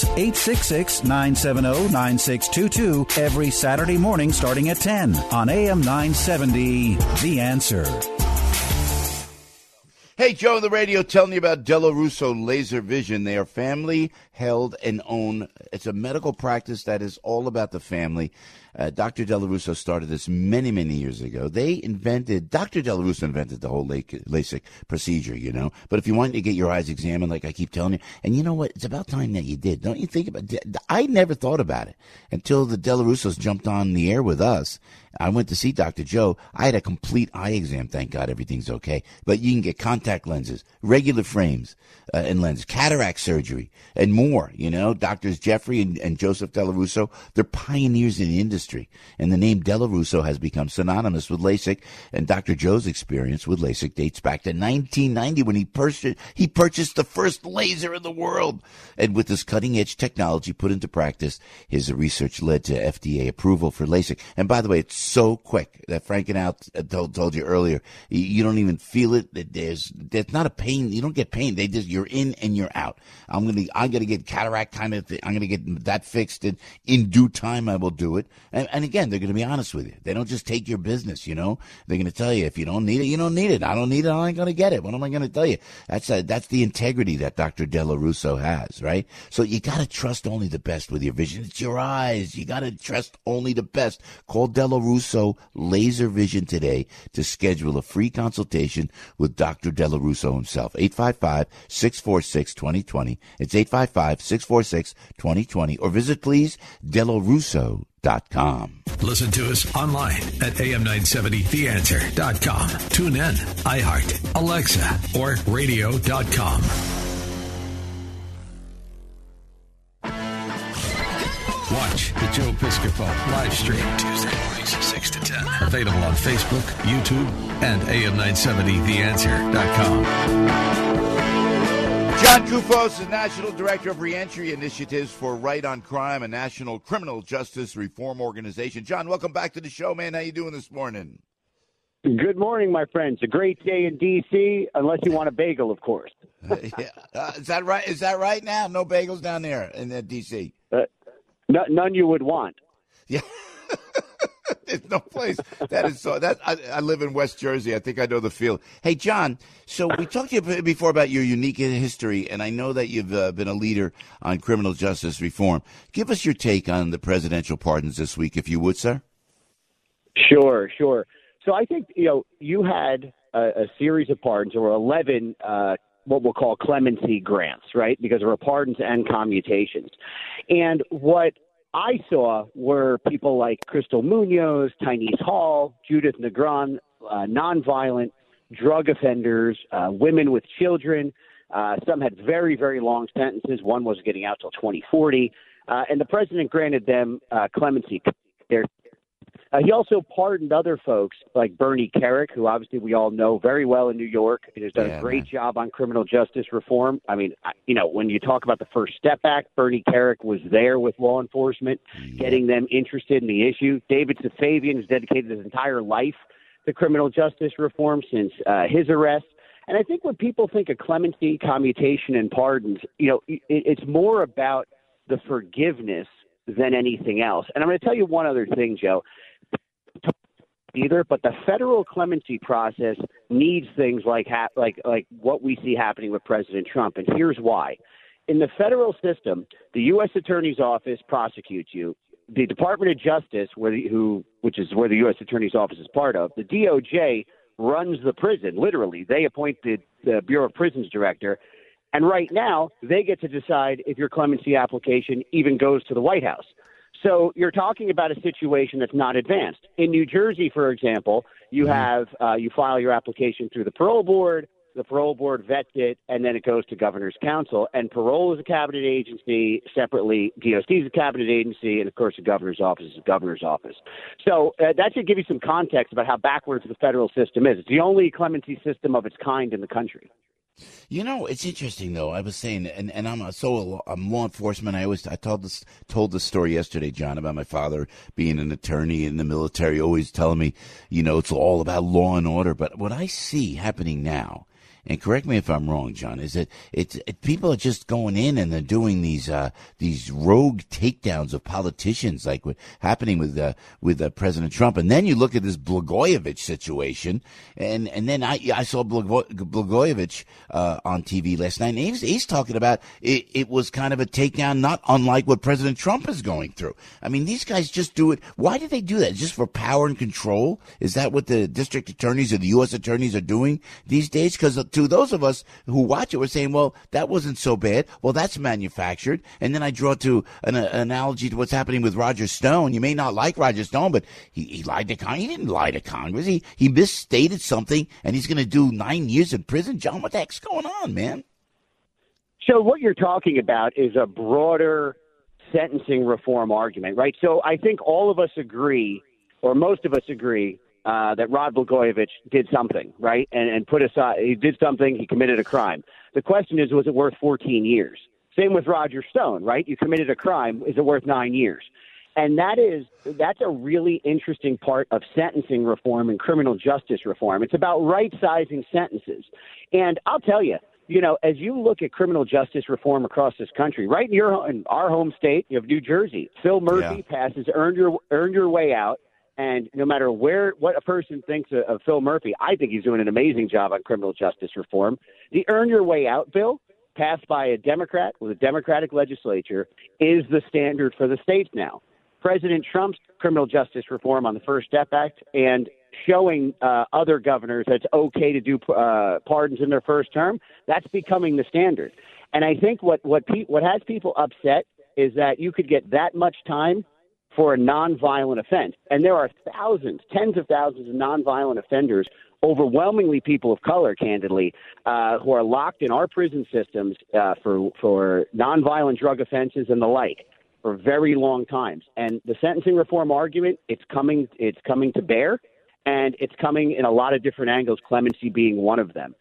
866-970-9622, every Saturday morning starting at 10 on AM 970, The Answer. Hey, Joe on the radio telling you about Della Russo Laser Vision. They are family held and owned. It's a medical practice that is all about the family. Dr. Della Russo started this many, many years ago. Dr. Della Russo invented the whole LASIK procedure, you know. But if you want to get your eyes examined, like I keep telling you, and you know what? It's about time that you did. Don't you think about it? I never thought about it until the Della Russos jumped on the air with us. I went to see Dr. Joe. I had a complete eye exam. Thank God everything's okay. But you can get contact lenses, regular frames and lenses, cataract surgery, and more. You know, Doctors Jeffrey and Joseph Della Russo, they're pioneers in the industry. And the name Della Russo has become synonymous with LASIK. And Dr. Joe's experience with LASIK dates back to 1990 when he purchased the first laser in the world. And with this cutting-edge technology put into practice, his research led to FDA approval for LASIK. And by the way, it's so quick that Frank and Al told you earlier. You don't even feel it. There's not a pain. You don't get pain. You're in and you're out. I'm gonna get cataract kind of thing. I'm gonna get that fixed, and in due time I will do it. And again, they're gonna be honest with you. They don't just take your business. You know, they're gonna tell you if you don't need it, you don't need it. I don't need it. I ain't gonna get it. What am I gonna tell you? That's the integrity that Dr. Della Russo has, right? So you gotta trust only the best with your vision. It's your eyes. You gotta trust only the best. Call Della Russo Laser Vision today to schedule a free consultation with Dr. Della Russo himself. 855-646-2020. It's 855-646-2020. Or visit, please, DellaRusso.com. Listen to us online at am970theanswer.com. Tune in, iHeart, Alexa, or radio.com. Watch the Joe Piscopo live stream Tuesday mornings 6 to 10. Available on Facebook, YouTube, and am970theanswer.com. John Kufos is National Director of Reentry Initiatives for Right on Crime, a national criminal justice reform organization. John, welcome back to the show, man. How you doing this morning? Good morning, my friends. A great day in D.C., unless you want a bagel, of course. Is that right? Is that right now? No bagels down there in D.C.? None you would want. Yeah. There's no place that is so. That I live in West Jersey. I think I know the feel. Hey, John. So we talked to you before about your unique history, and I know that you've been a leader on criminal justice reform. Give us your take on the presidential pardons this week, if you would, sir. Sure. So I think you had a series of pardons. There were 11 what we'll call clemency grants, right? Because there were pardons and commutations. And what I saw were people like Crystal Munoz, Tyneese Hall, Judith Negron, nonviolent drug offenders, women with children. Some had very, very long sentences. One was getting out till 2040. And the president granted them clemency. He also pardoned other folks like Bernie Kerik, who obviously we all know very well in New York and has done a great job on criminal justice reform. I mean, when you talk about the First Step Act, Bernie Kerik was there with law enforcement, getting them interested in the issue. David Safavian has dedicated his entire life to criminal justice reform since his arrest. And I think when people think of clemency, commutation, and pardons, it's more about the forgiveness than anything else. And I'm going to tell you one other thing, Joe. But the federal clemency process needs things like what we see happening with President Trump, and here's why. In the federal system, the U.S. Attorney's Office prosecutes you. The Department of Justice, which is where the U.S. Attorney's Office is part of, the DOJ runs the prison. Literally, they appoint the Bureau of Prisons director, and right now they get to decide if your clemency application even goes to the White House. So you're talking about a situation that's not advanced. In New Jersey, for example, you have you file your application through the parole board. The parole board vets it, and then it goes to governor's council. And parole is a cabinet agency. Separately, DOC is a cabinet agency, and of course, the governor's office is a governor's office. So that should give you some context about how backwards the federal system is. It's the only clemency system of its kind in the country. It's interesting though. I was saying, and I'm law enforcement. I told this story yesterday, John, about my father being an attorney in the military, always telling me, it's all about law and order. But what I see happening now, and correct me if I'm wrong, John, is that people are just going in and they're doing these rogue takedowns of politicians, like what happening with President Trump. And then you look at this Blagojevich situation, and then I saw Blagojevich on TV last night, and he's talking about it was kind of a takedown, not unlike what President Trump is going through. I mean, these guys just do it. Why do they do that? Just for power and control? Is that what the district attorneys or the U.S. attorneys are doing these days? Because to those of us who watch it, we're saying, well, that wasn't so bad. Well, that's manufactured. And then I draw to an analogy to what's happening with Roger Stone. You may not like Roger Stone, but he lied to Congress. He didn't lie to Congress. He misstated something, and he's going to do 9 years in prison. John, what the heck's going on, man? So what you're talking about is a broader sentencing reform argument, right? So I think all of us agree, or most of us agree, that Rod Blagojevich did something, right? And put aside, he did something, he committed a crime. The question is, was it worth 14 years? Same with Roger Stone, right? You committed a crime, is it worth 9 years? And that's a really interesting part of sentencing reform and criminal justice reform. It's about right-sizing sentences. And I'll tell you, as you look at criminal justice reform across this country, right in our home state, you have New Jersey. Phil Murphy passes Earn Your Way Out. And no matter what a person thinks of Phil Murphy, I think he's doing an amazing job on criminal justice reform. The Earn Your Way Out bill, passed by a Democrat with a Democratic legislature, is the standard for the states now. President Trump's criminal justice reform on the First Step Act and showing other governors that it's okay to do pardons in their first term, that's becoming the standard. And I think what has people upset is that you could get that much time for a nonviolent offense. And there are thousands, tens of thousands of nonviolent offenders, overwhelmingly people of color, candidly, who are locked in our prison systems for nonviolent drug offenses and the like for very long times. And the sentencing reform argument, it's coming to bear, and it's coming in a lot of different angles, clemency being one of them.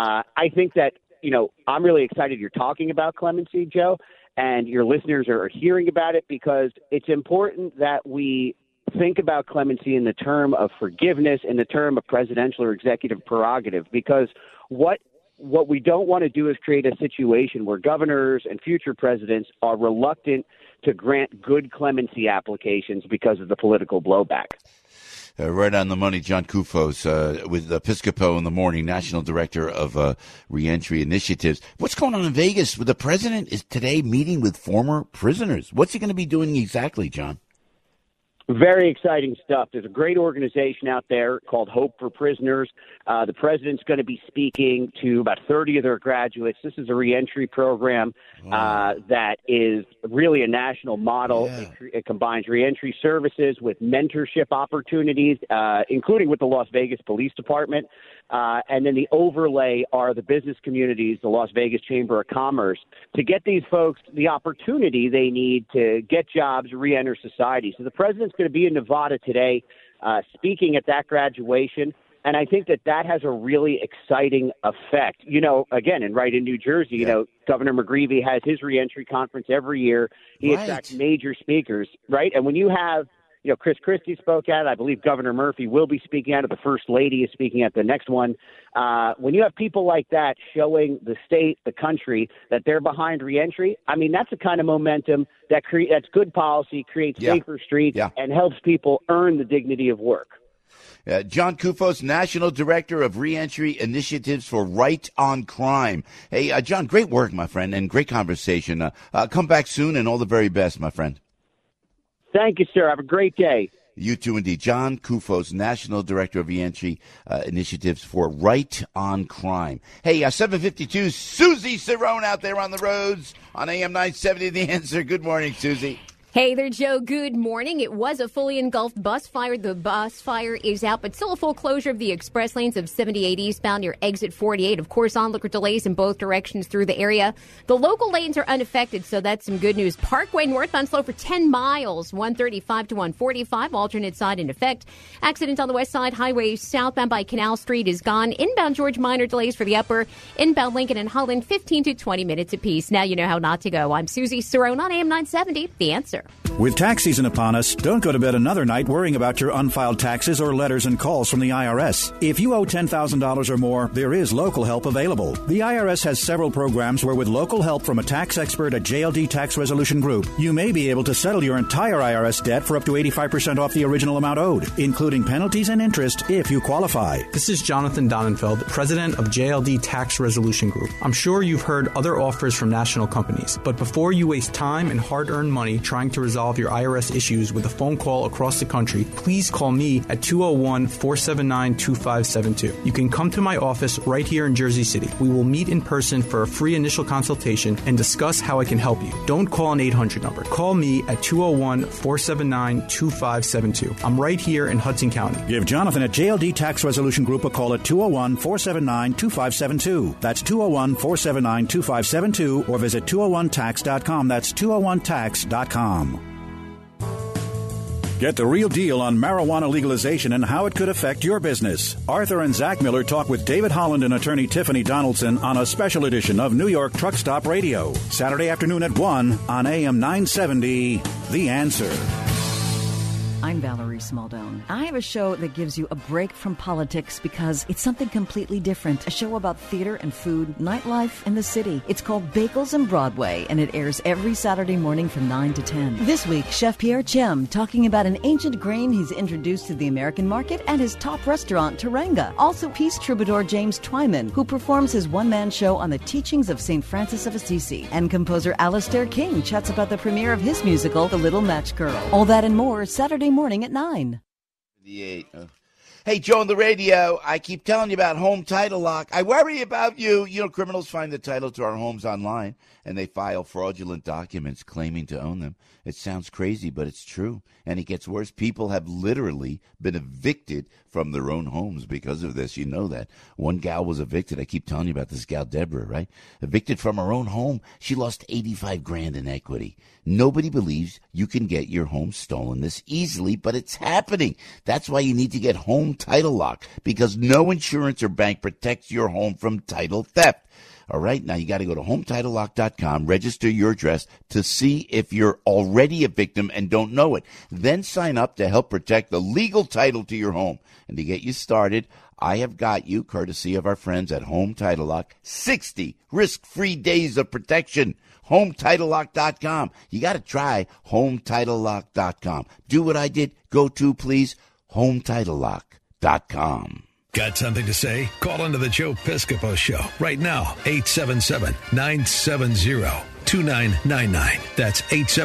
I think that, I'm really excited you're talking about clemency, Joe, and your listeners are hearing about it, because it's important that we think about clemency in the term of forgiveness, in the term of presidential or executive prerogative, because what we don't want to do is create a situation where governors and future presidents are reluctant to grant good clemency applications because of the political blowback. Right on the money, John Koufos with Piscopo in the Morning, National Director of Reentry Initiatives. What's going on in Vegas? The president is today meeting with former prisoners. What's he going to be doing exactly, John? Very exciting stuff. There's a great organization out there called Hope for Prisoners. The president's going to be speaking to about 30 of their graduates. This is a reentry program that is really a national model. Yeah. It combines reentry services with mentorship opportunities, including with the Las Vegas Police Department. And then the overlay are the business communities, the Las Vegas Chamber of Commerce, to get these folks the opportunity they need to get jobs, re-enter society. So the president's going to be in Nevada today speaking at that graduation. And I think that has a really exciting effect. Again, and right in New Jersey, Governor McGreevey has his reentry conference every year. He attracts major speakers, right? And when you have Chris Christie spoke at it. I believe Governor Murphy will be speaking at it. The First Lady is speaking at the next one. When you have people like that showing the state, the country, that they're behind reentry, I mean, that's the kind of momentum that's good policy, creates safer streets, and helps people earn the dignity of work. John Koufos, National Director of Reentry Initiatives for Right on Crime. Hey, John, great work, my friend, and great conversation. Come back soon, and all the very best, my friend. Thank you, sir. Have a great day. You too, indeed. John Koufos, National Director of Reentry Initiatives for Right on Crime. Hey, 752, Susie Cerrone out there on the roads on AM 970, The Answer. Good morning, Susie. Hey there, Joe. Good morning. It was a fully engulfed bus fire. The bus fire is out, but still a full closure of the express lanes of 78 eastbound near exit 48. Of course, onlooker delays in both directions through the area. The local lanes are unaffected, so that's some good news. Parkway northbound slow for 10 miles, 135 to 145, alternate side in effect. Accident on the west side, highway southbound by Canal Street is gone. Inbound George minor delays for the upper. Inbound Lincoln and Holland, 15 to 20 minutes apiece. Now you know how not to go. I'm Susie Cerrone on AM 970, The Answer. here. With tax season upon us, don't go to bed another night worrying about your unfiled taxes or letters and calls from the IRS. If you owe $10,000 or more, there is local help available. The IRS has several programs where with local help from a tax expert at JLD Tax Resolution Group, you may be able to settle your entire IRS debt for up to 85% off the original amount owed, including penalties and interest if you qualify. This is Jonathan Donenfeld, president of JLD Tax Resolution Group. I'm sure you've heard other offers from national companies, but before you waste time and hard-earned money trying to resolve your IRS issues with a phone call across the country, please call me at 201-479-2572. You can come to my office right here in Jersey City. We will meet in person for a free initial consultation and discuss how I can help you. Don't call an 800 number. Call me at 201-479-2572. I'm right here in Hudson County. Give Jonathan at JLD Tax Resolution Group a call at 201-479-2572. That's 201-479-2572 or visit 201tax.com. That's 201tax.com. Get the real deal on marijuana legalization and how it could affect your business. Arthur and Zach Miller talk with David Holland and attorney Tiffany Donaldson on a special edition of New York Truck Stop Radio. Saturday afternoon at 1 on AM 970, The Answer. I'm Valerie Smaldone. I have a show that gives you a break from politics because it's something completely different. A show about theater and food, nightlife, and the city. It's called Bagels and Broadway, and it airs every Saturday morning from 9 to 10. This week, Chef Pierre Chem talking about an ancient grain he's introduced to the American market and his top restaurant, Turanga. Also, Peace troubadour James Twyman, who performs his one-man show on the teachings of St. Francis of Assisi. And composer Alastair King chats about the premiere of his musical, The Little Match Girl. All that and more Saturday morning at 9. Hey, Joe on the radio, I keep telling you about Home Title Lock. I worry about you. You know, criminals find the title to our homes online, and they file fraudulent documents claiming to own them. It sounds crazy, but it's true. And it gets worse. People have literally been evicted from their own homes because of this. You know that. One gal was evicted. I keep telling you about this gal, Deborah, right? Evicted from her own home. She lost $85,000 in equity. Nobody believes you can get your home stolen this easily, but it's happening. That's why you need to get Home Title Lock, because no insurance or bank protects your home from title theft. All right, now you got to go to HometitleLock.com, register your address to see if you're already a victim and don't know it. Then sign up to help protect the legal title to your home. And to get you started, I have got you, courtesy of our friends at Home Title Lock, 60 risk-free days of protection. HometitleLock.com. You got to try HometitleLock.com. Do what I did. Go to, please, HometitleLock.com. Got something to say? Call into the Joe Piscopo Show right now. 877-970-2999. That's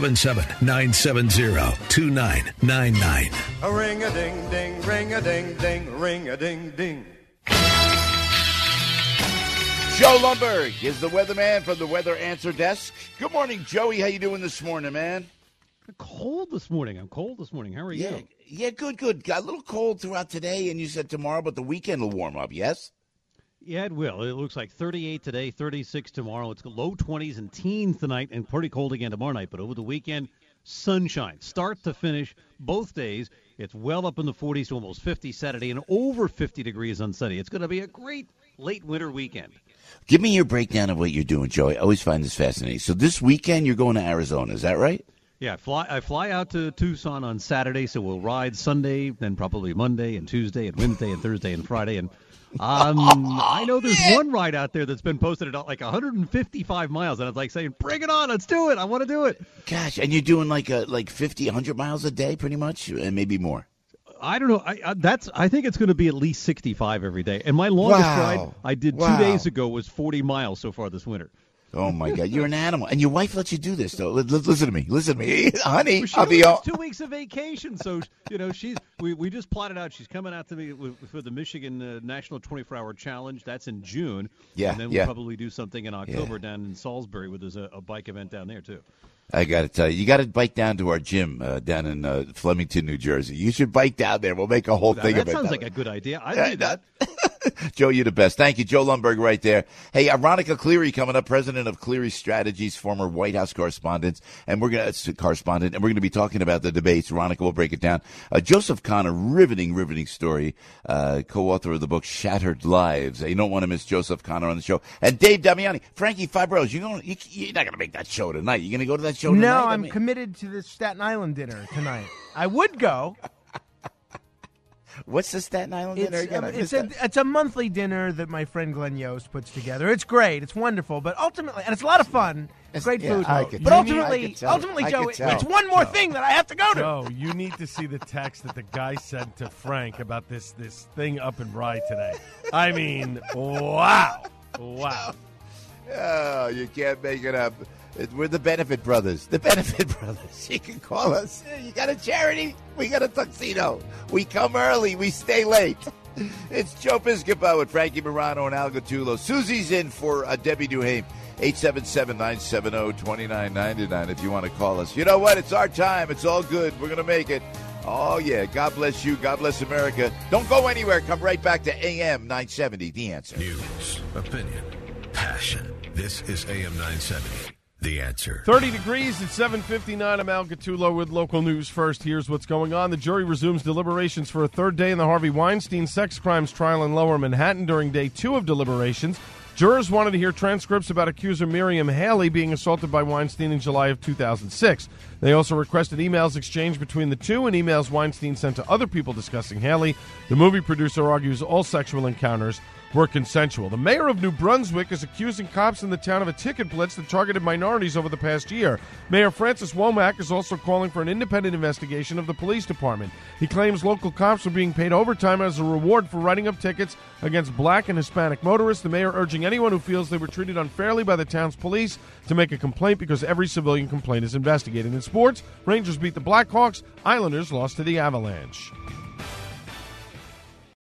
877-970-2999. A ring-a-ding-ding, ring-a-ding-ding, ring-a-ding-ding. Joe Lundberg is the weatherman from the Weather Answer Desk. Good morning, Joey. How you doing this morning, man? Cold this morning. I'm cold this morning. How are you? Yeah, good. Got a little cold throughout today, and you said tomorrow, but the weekend will warm up, yes? Yeah, it will. It looks like 38 today, 36 tomorrow. It's low 20s and teens tonight, and pretty cold again tomorrow night. But over the weekend, sunshine. Start to finish, both days. It's well up in the 40s to almost 50 Saturday and over 50 degrees on Sunday. It's going to be a great late winter weekend. Give me your breakdown of what you're doing, Joey. I always find this fascinating. So this weekend, you're going to Arizona. Is that right? Yeah, I fly out to Tucson on Saturday, so we'll ride Sunday, then probably Monday and Tuesday and Wednesday and Thursday and Friday. And I know there's one ride out there that's been posted at like 155 miles, and it's like saying, bring it on, let's do it. I want to do it. Gosh, and you're doing like 50, 100 miles a day pretty much, and maybe more. I don't know. I think it's going to be at least 65 every day. And my longest ride I did 2 days ago was 40 miles so far this winter. Oh, my God. You're an animal. And your wife lets you do this, though. Listen to me. Honey, I'll be all... 2 weeks of vacation. So, we just plotted out. She's coming out to me for the Michigan National 24-Hour Challenge. That's in June. Yeah, and then we'll probably do something in October down in Salisbury where there's a bike event down there, too. I got to tell you, you got to bike down to our gym down in Flemington, New Jersey. You should bike down there. We'll make a whole thing of it. That sounds like a good idea. I do that. Joe, you're the best. Thank you. Joe Lundberg right there. Hey, Veronica Cleary coming up, president of Cleary Strategies, former White House correspondent, and we're going to be talking about the debates. Veronica will break it down. Joseph Connor, riveting story, co-author of the book Shattered Lives. You don't want to miss Joseph Connor on the show. And Dave Damiani, Frankie Fibros, you're not going to make that show tonight. You're going to go to that show tonight? No, I'm committed to the Staten Island dinner tonight. I would go. What's the Staten Island dinner again? It's a monthly dinner that my friend Glenn Yost puts together. It's great. It's wonderful. But ultimately, and it's a lot of fun. It's great food. But ultimately, Joe, it's one more thing that I have to go to. Joe, you need to see the text that the guy sent to Frank about this thing up in Rye today. I mean, wow. Oh, you can't make it up. We're the Benefit Brothers. The Benefit Brothers. You can call us. You got a charity? We got a tuxedo. We come early. We stay late. It's Joe Piscopo with Frankie Morano and Al Gattullo. Susie's in for Debbie Duhame. 877-970-2999 if you want to call us. You know what? It's our time. It's all good. We're going to make it. Oh, yeah. God bless you. God bless America. Don't go anywhere. Come right back to AM 970, The Answer. News, opinion, passion. This is AM 970. The Answer. 30 degrees at 7:59. I'm Al Gattullo with local news first. Here's what's going on. The jury resumes deliberations for a third day in the Harvey Weinstein sex crimes trial in Lower Manhattan. During day 2 of deliberations, jurors wanted to hear transcripts about accuser Miriam Haley being assaulted by Weinstein in July of 2006. They also requested emails exchanged between the two and emails Weinstein sent to other people discussing Haley. The movie producer argues all sexual encounters were consensual. The mayor of New Brunswick is accusing cops in the town of a ticket blitz that targeted minorities over the past year. Mayor Francis Womack is also calling for an independent investigation of the police department. He claims local cops were being paid overtime as a reward for writing up tickets against black and Hispanic motorists. The mayor urging anyone who feels they were treated unfairly by the town's police to make a complaint because every civilian complaint is investigated. In sports, Rangers beat the Blackhawks. Islanders lost to the Avalanche.